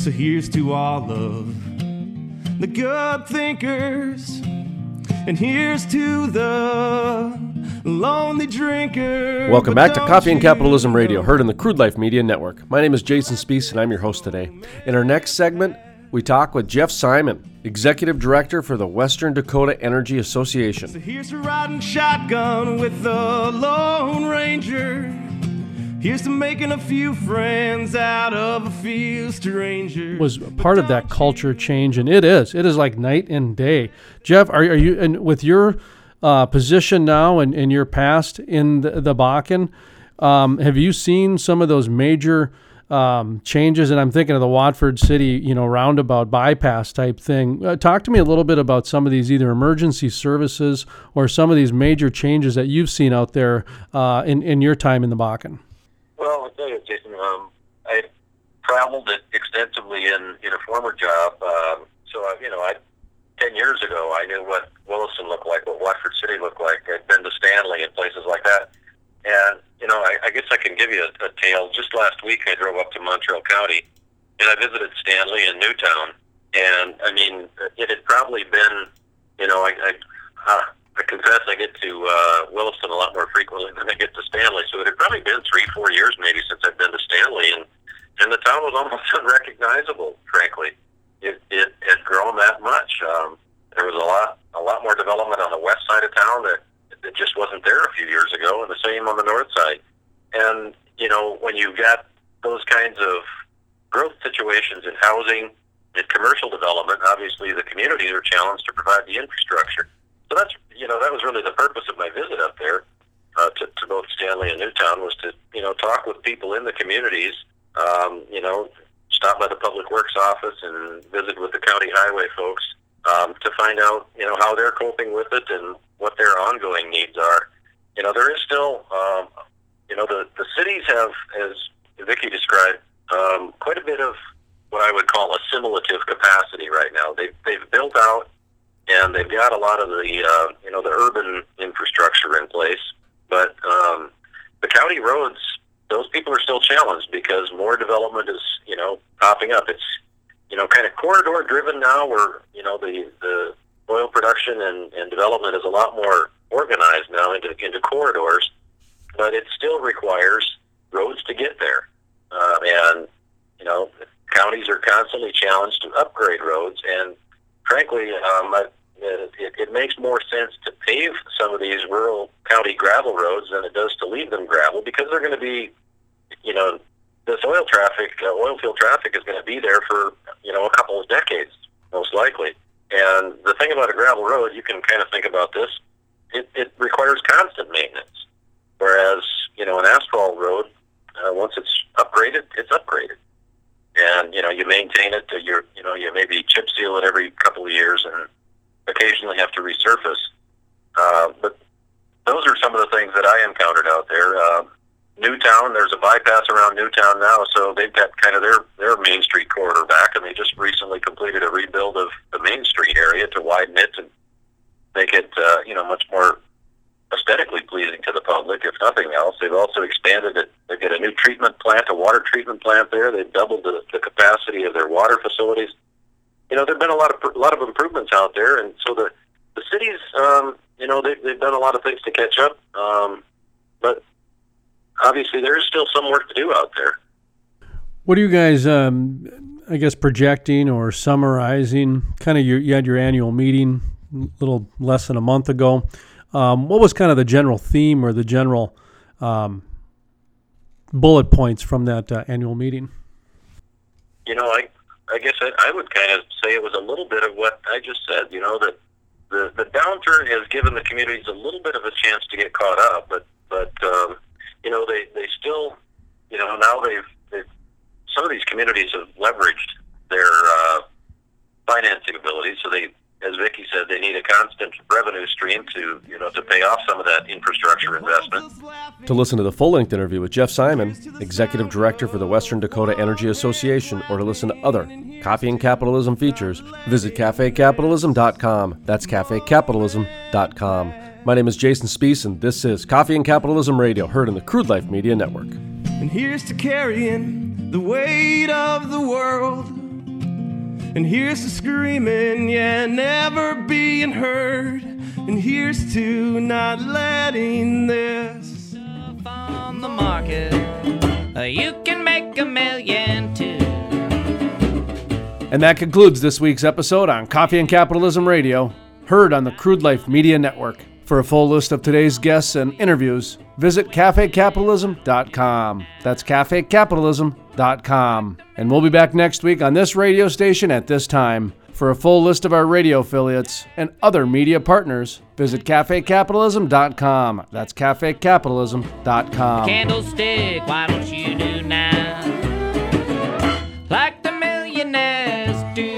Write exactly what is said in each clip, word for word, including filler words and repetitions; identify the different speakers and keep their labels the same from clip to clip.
Speaker 1: So here's to all of the good thinkers, and here's to the lonely drinkers.
Speaker 2: Welcome back to Coffee and Capitalism Radio, heard on the Crude Life Media Network. My name is Jason Spees, and I'm your host today. In our next segment, we talk with Jeff Simon, Executive Director for the Western Dakota Energy Association.
Speaker 1: So here's to riding shotgun with the Lone Ranger. Here's to making a few friends out of a few strangers.
Speaker 3: Was part of that culture change, and it is. It is like night and day. Jeff, are, are you, and with your uh, position now and, and your past in the, the Bakken, um, have you seen some of those major um, changes? And I'm thinking of the Watford City, you know, roundabout bypass type thing. Uh, talk to me a little bit about some of these either emergency services or some of these major changes that you've seen out there uh, in, in your time in the Bakken.
Speaker 4: Well, I'll tell you, Jason, um, I traveled extensively in, in a former job. Um, so, I, you know, I, ten years ago, I knew what Williston looked like, what Watford City looked like. I'd been to Stanley and places like that. And, you know, I, I guess I can give you a, a tale. Just last week, I drove up to Montreal County, and I visited Stanley and Newtown. And, I mean, it had probably been, you know, I... I uh, I confess I get to uh, Williston a lot more frequently than I get to Stanley, so it had probably been three, four years maybe since I'd been to Stanley, and, and the town was almost unrecognizable, frankly. It, it had grown that much. Um, there was a lot a lot more development on the west side of town that, that just wasn't there a few years ago, and the same on the north side. And, you know, when you've got those kinds of growth situations in housing and commercial development, obviously the communities are challenged to provide the infrastructure. So that's, you know, that was really the purpose of my visit up there uh, to, to both Stanley and Newtown, was to, you know, talk with people in the communities, um, you know, stop by the Public Works office and visit with the county highway folks um, to find out, you know, how they're coping with it and what their ongoing needs are. You know, there is still, um, you know, the, the cities have, as Vicki described, um, quite a bit of what I would call assimilative capacity right now. They've, they've built out, and they've got a lot of the, uh, you know, the urban infrastructure in place. But um, the county roads, those people are still challenged because more development is, you know, popping up. It's, you know, kind of corridor driven now, where, you know, the, the oil production and, and development is a lot more organized now into, into corridors, but it still requires roads to get there. Uh, and, you know, counties are constantly challenged to upgrade roads, and frankly, um, I, it, it makes more sense to pave some of these rural county gravel roads than it does to leave them gravel, because they're going to be, you know, this oil traffic, uh, oil field traffic is going to be there for, you know, a couple of decades, most likely. And the thing about a gravel road, you can kind of think about this, it, it requires constant maintenance. Whereas, you know, an asphalt road, uh, once it's upgraded, it's upgraded. And, you know, you maintain it, you're, you know, you maybe chip seal it every couple of years and occasionally have to resurface. Uh, but those are some of the things that I encountered out there. Uh, Newtown, there's a bypass around Newtown now, so they've got kind of their, their Main Street corridor back, and they just recently completed a rebuild of the Main Street area to widen it and make it, uh, you know, much more aesthetically pleasing to the public, if nothing else. They've also expanded it. They've got a new treatment plant, a water treatment plant there. They've doubled the, the capacity of their water facilities. You know, there've been a lot of a lot of improvements out there, and so the the cities, um, you know, they, they've done a lot of things to catch up. Um, but obviously, there is still some work to do out there.
Speaker 3: What are you guys, um, I guess, projecting or summarizing? Kind of, your, you had your annual meeting a little less than a month ago. Um, what was kind of the general theme or the general um, bullet points from that uh, annual meeting?
Speaker 4: You know, I I guess I, I would kind of say it was a little bit of what I just said. You know, that the the downturn has given the communities a little bit of a chance to get caught up, but but um, you know, they, they still, you know, now they've, they've some of these communities have leveraged their uh, financing abilities, so they, as Vicki said, they need a constant revenue stream to, you know, to pay off some of that infrastructure investment.
Speaker 2: To listen to the full-length interview with Jeff Simon, Executive Director for the Western Dakota Energy Association, or to listen to other Coffee and Capitalism features, visit cafe capitalism dot com. That's cafe capitalism dot com. My name is Jason Spees, and this is Coffee and Capitalism Radio, heard in the Crude Life Media Network.
Speaker 1: And here's to carrying the weight of the world And here's to screaming, yeah, never being heard. And here's to not letting this
Speaker 5: on the market. Uh, you can make a million too.
Speaker 2: And that concludes this week's episode on Coffee and Capitalism Radio, heard on the Crude Life Media Network. For a full list of today's guests and interviews, visit cafe capitalism dot com. That's cafe capitalism dot com. And we'll be back next week on this radio station at this time. For a full list of our radio affiliates and other media partners, visit cafe capitalism dot com. That's cafe capitalism dot com.
Speaker 5: Candlestick, why don't you do now? Like the millionaires do.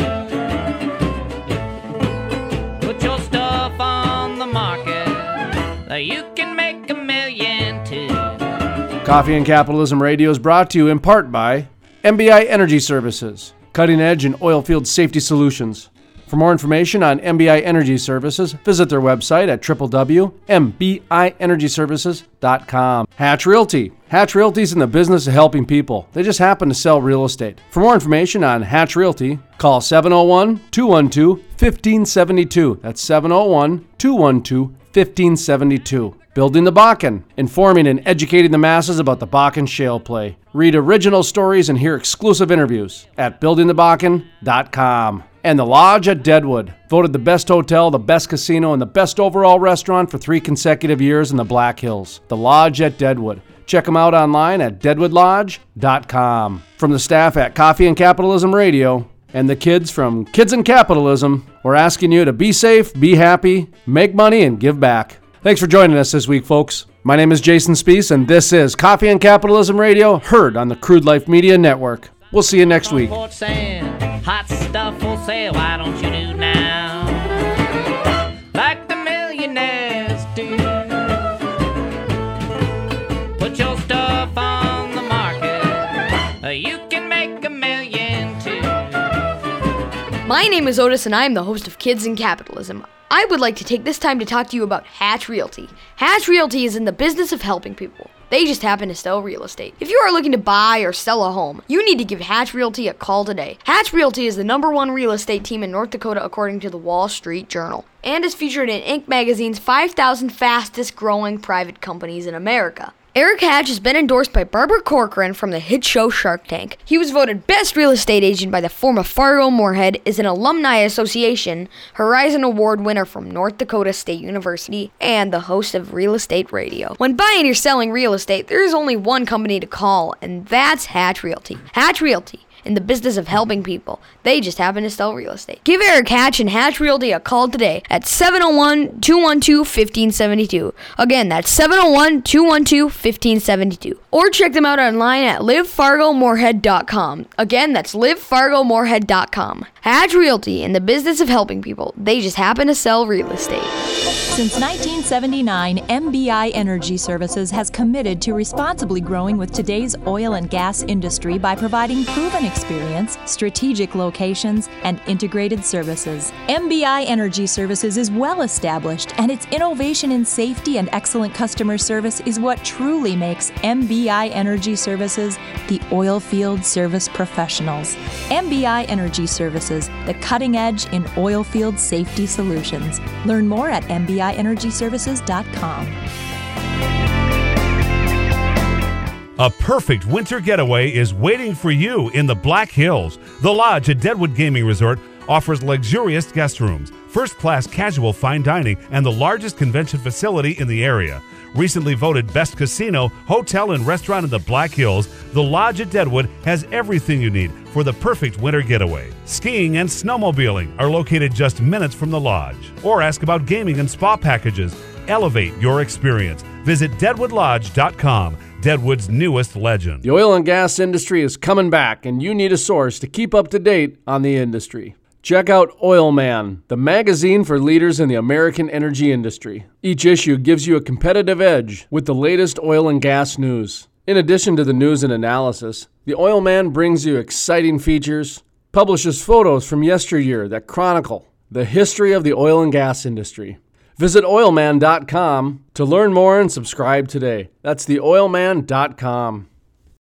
Speaker 5: Put your stuff on the market. You can make a million too.
Speaker 2: Coffee and Capitalism Radio is brought to you in part by M B I Energy Services, cutting edge in oil field safety solutions. For more information on M B I Energy Services, visit their website at w w w dot m b i energy services dot com. Hatch Realty. Hatch Realty is in the business of helping people. They just happen to sell real estate. For more information on Hatch Realty, call seven oh one, two one two, one five seven two. That's seven oh one, two one two, one five seven two. Building the Bakken, informing and educating the masses about the Bakken shale play. Read original stories and hear exclusive interviews at building the bakken dot com. And The Lodge at Deadwood, voted the best hotel, the best casino, and the best overall restaurant for three consecutive years in the Black Hills. The Lodge at Deadwood. Check them out online at deadwood lodge dot com. From the staff at Coffee and Capitalism Radio and the kids from Kids in Capitalism, we're asking you to be safe, be happy, make money, and give back. Thanks for joining us this week, folks. My name is Jason Spees, and this is Coffee and Capitalism Radio, heard on the Crude Life Media Network. We'll see you next week.
Speaker 5: Hot stuff for sale, why don't you do now? Like the millionaires do. Put your stuff on the market. You can make a million too.
Speaker 6: My name is Otis, and I am the host of Kids in Capitalism. I would like to take this time to talk to you about Hatch Realty. Hatch Realty is in the business of helping people. They just happen to sell real estate. If you are looking to buy or sell a home, you need to give Hatch Realty a call today. Hatch Realty is the number one real estate team in North Dakota according to the Wall Street Journal, and is featured in Inc magazine's five thousand fastest growing private companies in America. Eric Hatch has been endorsed by Barbara Corcoran from the hit show Shark Tank. He was voted best real estate agent by the Forum of Fargo-Moorhead, is an alumni association, Horizon Award winner from North Dakota State University, and the host of Real Estate Radio. When buying or selling real estate, there is only one company to call, and that's Hatch Realty. Hatch Realty, in the business of helping people. They just happen to sell real estate. Give Eric Hatch and Hatch Realty a call today at seven oh one, two one two, one five seven two. Again, that's seven oh one, two one two, one five seven two. Or check them out online at live fargo moorhead dot com. Again, that's live fargo moorhead dot com. Hatch Realty, in the business of helping people. They just happen to sell real estate.
Speaker 7: Since nineteen seventy-nine, M B I Energy Services has committed to responsibly growing with today's oil and gas industry by providing proven experience, strategic locations, and integrated services. M B I Energy Services is well established, and its innovation in safety and excellent customer service is what truly makes M B I Energy Services the oil field service professionals. M B I Energy Services, the cutting edge in oil field safety solutions. Learn more at m b i energy services dot com.
Speaker 8: A perfect winter getaway is waiting for you in the Black Hills. The Lodge at Deadwood Gaming Resort offers luxurious guest rooms, first-class casual fine dining, and the largest convention facility in the area. Recently voted best casino, hotel, and restaurant in the Black Hills, the Lodge at Deadwood has everything you need for the perfect winter getaway. Skiing and snowmobiling are located just minutes from the Lodge. Or ask about gaming and spa packages. Elevate your experience. Visit deadwood lodge dot com. Deadwood's newest legend.
Speaker 2: The oil and gas industry is coming back, and you need a source to keep up to date on the industry. Check out Oil Man, the magazine for leaders in the American energy industry. Each issue gives you a competitive edge with the latest oil and gas news. In addition to the news and analysis, the Oil Man brings you exciting features, publishes photos from yesteryear that chronicle the history of the oil and gas industry. Visit oil man dot com to learn more and subscribe today. That's the oil man dot com.